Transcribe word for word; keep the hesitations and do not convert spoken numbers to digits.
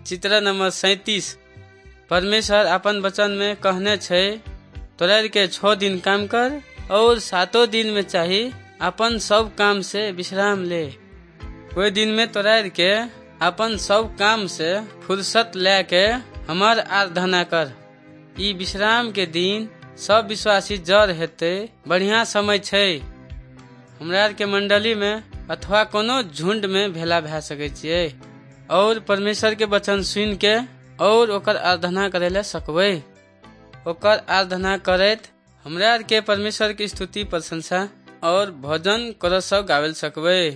चित्र नंबर सैतीस। परमेश्वर अपन वचन में कहने छे तोरा के छह दिन काम कर और सातों दिन में चाही अपन सब काम से विश्राम ले। कोई दिन में तोरा के अपन सब काम से फुर्सत लेके हमार आराधना कर। ई विश्राम के दिन सब विश्वासी जड़ हेते बढ़िया समय छे। हमरा के मंडली में अथवा कोनो झुंड में भेला भे सके छिये और परमेश्वर के वचन सुन के और ओकर आराधना करे ले सकबे। ओकर आराधना करत हमरा के परमेश्वर की स्तुति प्रशंसा और भजन कर सब गावेल सकबे।